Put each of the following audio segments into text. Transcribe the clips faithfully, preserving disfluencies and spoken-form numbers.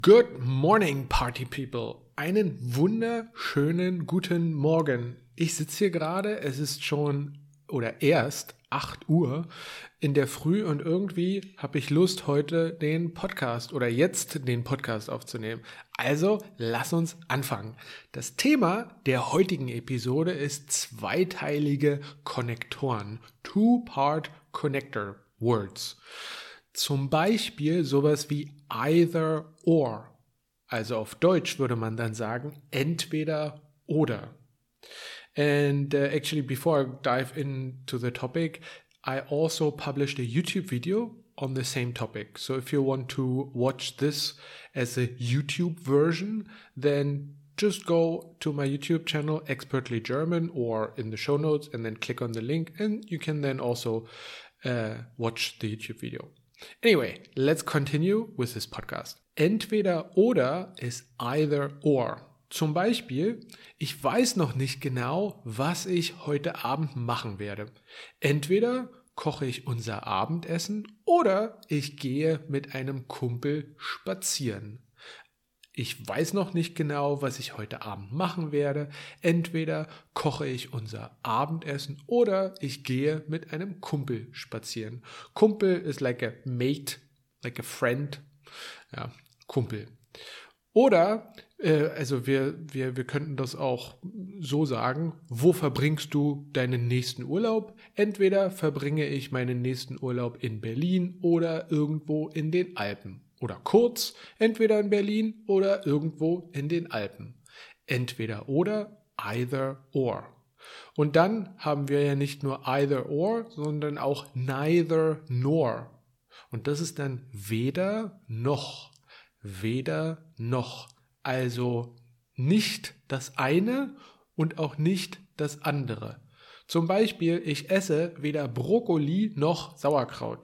Good morning, Party People. Einen wunderschönen guten Morgen. Ich sitze hier gerade, es ist schon oder erst acht Uhr in der Früh und irgendwie habe ich Lust, heute den Podcast oder jetzt den Podcast aufzunehmen. Also lass uns anfangen. Das Thema der heutigen Episode ist zweiteilige Konnektoren. Two-Part Connector Words. Zum Beispiel sowas wie either or. Also auf Deutsch würde man dann sagen, entweder oder. And uh, actually, before I dive into the topic, I also published a YouTube video on the same topic. So if you want to watch this as a YouTube version, then just go to my YouTube channel, Expertly German, or in the show notes, and then click on the link, and you can then also uh, watch the YouTube video. Anyway, let's continue with this podcast. Entweder oder ist either or. Zum Beispiel, ich weiß noch nicht genau, was ich heute Abend machen werde. Entweder koche ich unser Abendessen oder ich gehe mit einem Kumpel spazieren. Ich weiß noch nicht genau, was ich heute Abend machen werde. Entweder koche ich unser Abendessen oder ich gehe mit einem Kumpel spazieren. Kumpel ist like a mate, like a friend. Ja, Kumpel. Oder, äh, also wir, wir, wir könnten das auch so sagen, wo verbringst du deinen nächsten Urlaub? Entweder verbringe ich meinen nächsten Urlaub in Berlin oder irgendwo in den Alpen. Oder kurz, entweder in Berlin oder irgendwo in den Alpen. Entweder oder, either or. Und dann haben wir ja nicht nur either or, sondern auch neither nor. Und das ist dann weder noch. Weder noch. Also nicht das eine und auch nicht das andere. Zum Beispiel, ich esse weder Brokkoli noch Sauerkraut.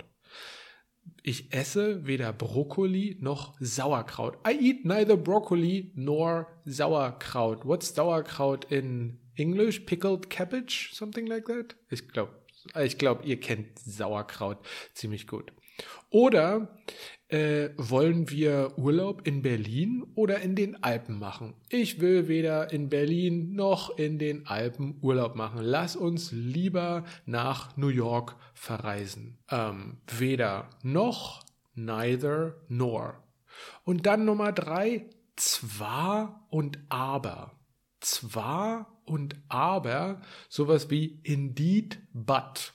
Ich esse weder Brokkoli noch Sauerkraut. I eat neither broccoli nor Sauerkraut. What's Sauerkraut in English? Pickled cabbage? Something like that? Ich glaube, ich glaub, ihr kennt Sauerkraut ziemlich gut. Oder äh, wollen wir Urlaub in Berlin oder in den Alpen machen? Ich will weder in Berlin noch in den Alpen Urlaub machen. Lass uns lieber nach New York verreisen. Ähm, weder noch, neither nor. Und dann Nummer drei, zwar und aber. Zwar und aber, sowas wie indeed but.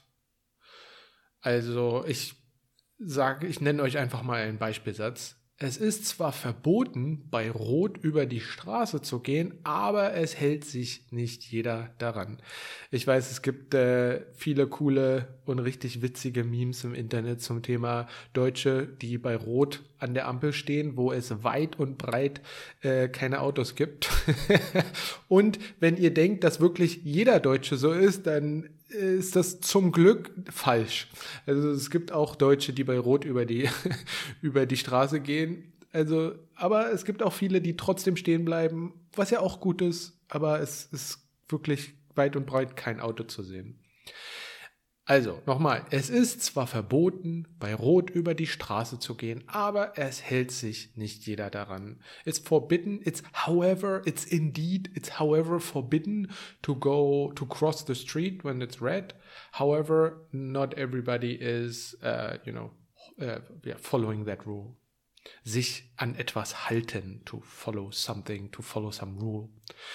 Also ich sage, ich nenne euch einfach mal einen Beispielsatz. Es ist zwar verboten, bei Rot über die Straße zu gehen, aber es hält sich nicht jeder daran. Ich weiß, es gibt äh, viele coole und richtig witzige Memes im Internet zum Thema Deutsche, die bei Rot an der Ampel stehen, wo es weit und breit äh, keine Autos gibt. Und wenn ihr denkt, dass wirklich jeder Deutsche so ist, dann ist das zum Glück falsch. Also es gibt auch Deutsche, die bei Rot über die, über die Straße gehen. Also, aber es gibt auch viele, die trotzdem stehen bleiben, was ja auch gut ist, aber es ist wirklich weit und breit kein Auto zu sehen. Also, nochmal, es ist zwar verboten, bei Rot über die Straße zu gehen, aber es hält sich nicht jeder daran. It's forbidden, it's however, it's indeed, it's however forbidden to go, to cross the street when it's red. However, not everybody is, uh, you know, uh, yeah, following that rule. Sich an etwas halten, to follow something, to follow some rule.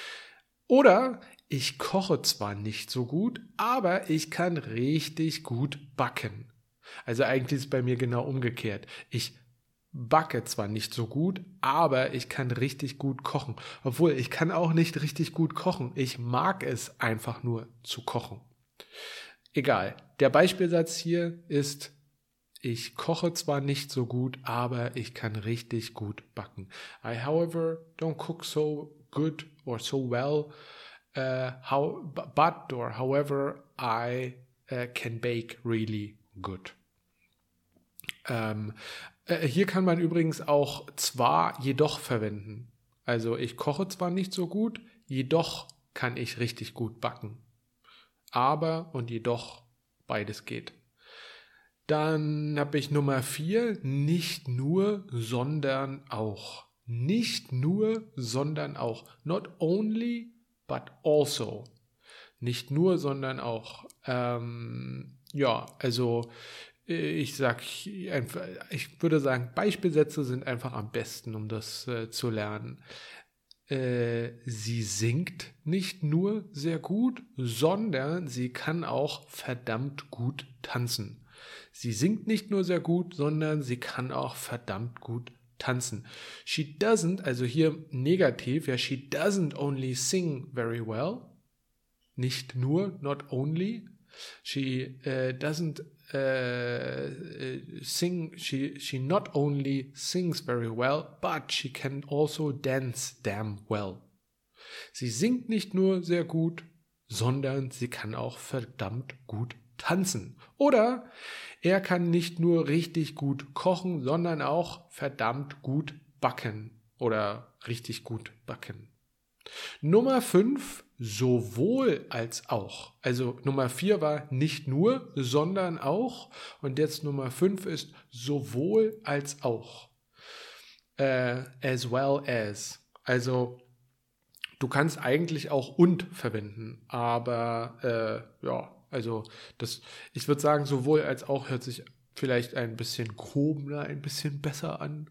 Oder ich koche zwar nicht so gut, aber ich kann richtig gut backen. Also eigentlich ist es bei mir genau umgekehrt. Ich backe zwar nicht so gut, aber ich kann richtig gut kochen. Obwohl, ich kann auch nicht richtig gut kochen. Ich mag es einfach nur zu kochen. Egal. Der Beispielsatz hier ist, ich koche zwar nicht so gut, aber ich kann richtig gut backen. I, however, don't cook so good or so well. Uh, how, but or however, I uh, can bake really good. Ähm, äh, hier kann man übrigens auch zwar, jedoch verwenden. Also ich koche zwar nicht so gut, jedoch kann ich richtig gut backen. Aber und jedoch, beides geht. Dann habe ich Nummer vier, nicht nur, sondern auch. Nicht nur, sondern auch. Not only, but also. Nicht nur, sondern auch. Ähm, ja, also ich sag einfach, ich würde sagen, Beispielsätze sind einfach am besten, um das äh, zu lernen. Äh, sie singt nicht nur sehr gut, sondern sie kann auch verdammt gut tanzen. Sie singt nicht nur sehr gut, sondern sie kann auch verdammt gut tanzen. She doesn't, also hier negativ, ja, she doesn't only sing very well. Nicht nur, not only. She uh, doesn't uh, sing, she, she not only sings very well, but she can also dance damn well. Sie singt nicht nur sehr gut, sondern sie kann auch verdammt gut tanzen. Oder er kann nicht nur richtig gut kochen, sondern auch verdammt gut backen oder richtig gut backen. Nummer fünf, sowohl als auch. Also Nummer vier war nicht nur, sondern auch. Und jetzt Nummer fünf ist sowohl als auch. Äh, as well as. Also du kannst eigentlich auch und verwenden. Aber äh, ja, also das, ich würde sagen, sowohl als auch hört sich vielleicht ein bisschen gehobener, ein bisschen besser an.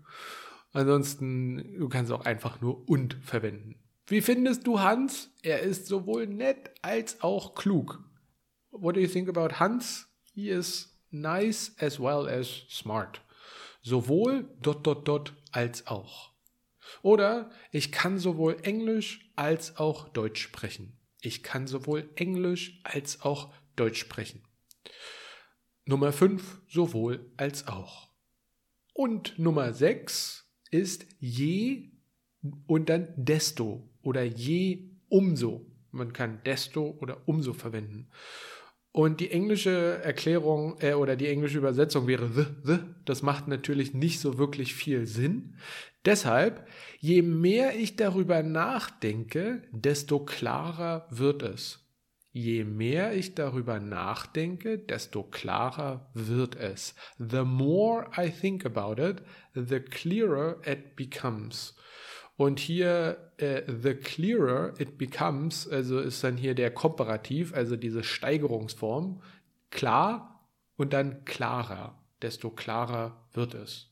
Ansonsten, du kannst auch einfach nur und verwenden. Wie findest du Hans? Er ist sowohl nett als auch klug. What do you think about Hans? He is nice as well as smart. Sowohl dot dot dot als auch. Oder ich kann sowohl Englisch als auch Deutsch sprechen. Ich kann sowohl Englisch als auch Deutsch sprechen. Nummer fünf, sowohl als auch. Und Nummer sechs ist je und dann desto oder je umso. Man kann desto oder umso verwenden. Und die englische Erklärung äh, oder die englische Übersetzung wäre the, the. Das macht natürlich nicht so wirklich viel Sinn. Deshalb, je mehr ich darüber nachdenke, desto klarer wird es. Je mehr ich darüber nachdenke, desto klarer wird es. The more I think about it, the clearer it becomes. Und hier äh, the clearer it becomes, also ist dann hier der Komparativ, also diese Steigerungsform, klar und dann klarer, desto klarer wird es.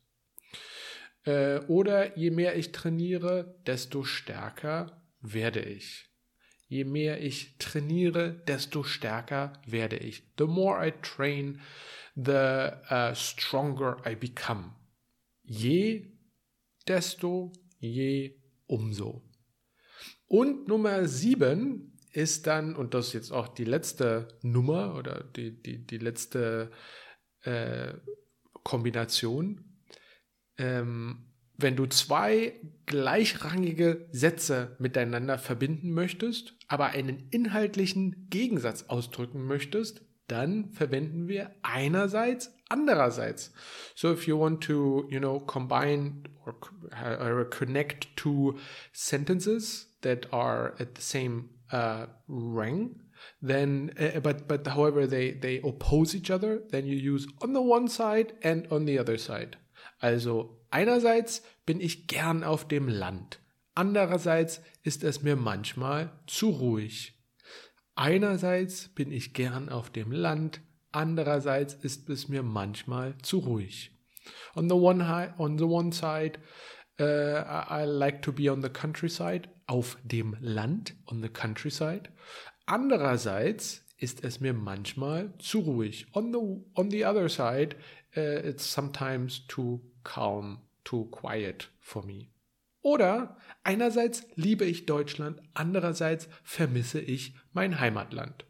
Äh, oder je mehr ich trainiere, desto stärker werde ich. Je mehr ich trainiere, desto stärker werde ich. The more I train, the uh, stronger I become. Je, desto, je, umso. Und Nummer sieben ist dann, und das ist jetzt auch die letzte Nummer oder die, die, die letzte äh, Kombination, ähm, wenn du zwei gleichrangige Sätze miteinander verbinden möchtest, aber einen inhaltlichen Gegensatz ausdrücken möchtest, dann verwenden wir einerseits, andererseits. So if you want to, you know, combine or, or connect two sentences that are at the same uh, rank, then, uh, but but however they they oppose each other, then you use on the one side and on the other side. Also einerseits bin ich gern auf dem Land, andererseits ist es mir manchmal zu ruhig. Einerseits bin ich gern auf dem Land, andererseits ist es mir manchmal zu ruhig. On the one, high, on the one side, uh, I, I like to be on the countryside, auf dem Land, on the countryside. Andererseits ist es mir manchmal zu ruhig. On the, on the other side, uh, it's sometimes too calm, too quiet for me. Oder einerseits liebe ich Deutschland, andererseits vermisse ich mein Heimatland.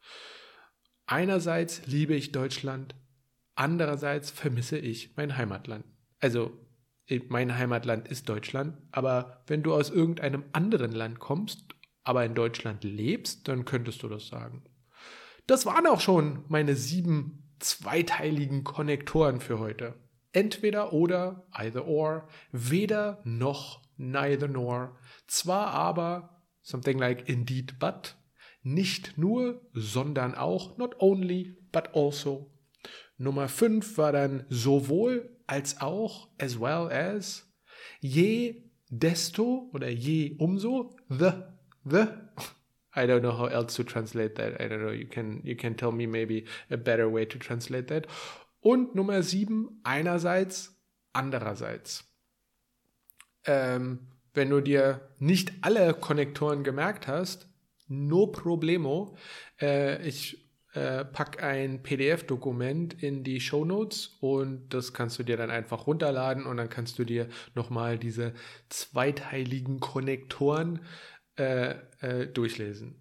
Einerseits liebe ich Deutschland, andererseits vermisse ich mein Heimatland. Also mein Heimatland ist Deutschland, aber wenn du aus irgendeinem anderen Land kommst, aber in Deutschland lebst, dann könntest du das sagen. Das waren auch schon meine sieben zweiteiligen Konnektoren für heute. Entweder oder, either or, weder noch, neither nor, zwar aber, something like indeed but, nicht nur, sondern auch, not only, but also. Nummer fünf war dann sowohl als auch, as well as, je, desto oder je umso, the, the, I don't know how else to translate that. I don't know, you can, you can tell me maybe a better way to translate that. Und Nummer sieben, einerseits, andererseits. Ähm, wenn du dir nicht alle Konnektoren gemerkt hast, no problemo. Äh, ich äh, packe ein P D F-Dokument in die Shownotes und das kannst du dir dann einfach runterladen und dann kannst du dir nochmal diese zweiteiligen Konnektoren äh, äh, durchlesen.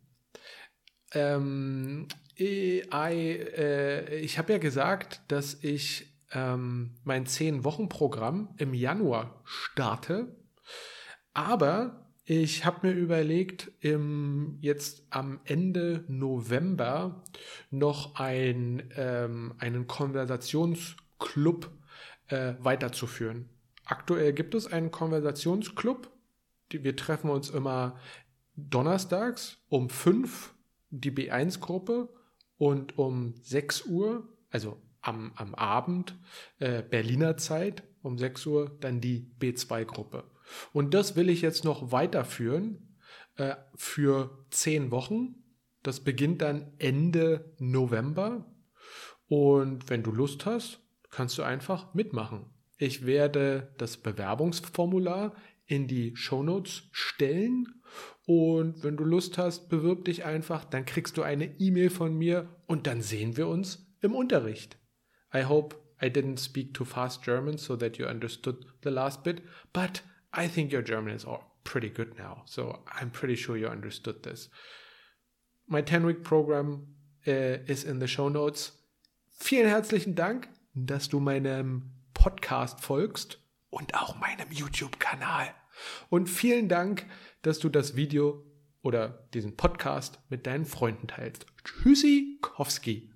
Ähm, I, äh, ich habe ja gesagt, dass ich ähm, mein zehn-Wochen-Programm im Januar starte, aber ich habe mir überlegt, im, jetzt am Ende November noch ein, ähm, einen Konversationsclub äh, weiterzuführen. Aktuell gibt es einen Konversationsclub, die, wir treffen uns immer donnerstags um fünf, die B eins Gruppe, und um sechs Uhr, also am, am Abend, äh, Berliner Zeit, um sechs Uhr dann die B zwei Gruppe. Und das will ich jetzt noch weiterführen äh, für zehn Wochen. Das beginnt dann Ende November. Und wenn du Lust hast, kannst du einfach mitmachen. Ich werde das Bewerbungsformular in die Shownotes stellen. Und wenn du Lust hast, bewirb dich einfach. Dann kriegst du eine E-Mail von mir und dann sehen wir uns im Unterricht. I hope I didn't speak too fast German so that you understood the last bit. But I think your German is all pretty good now, so I'm pretty sure you understood this. My ten-week program uh, is in the show notes. Vielen herzlichen Dank, dass du meinem Podcast folgst und auch meinem YouTube-Kanal. Und vielen Dank, dass du das Video oder diesen Podcast mit deinen Freunden teilst. Tschüssikowski.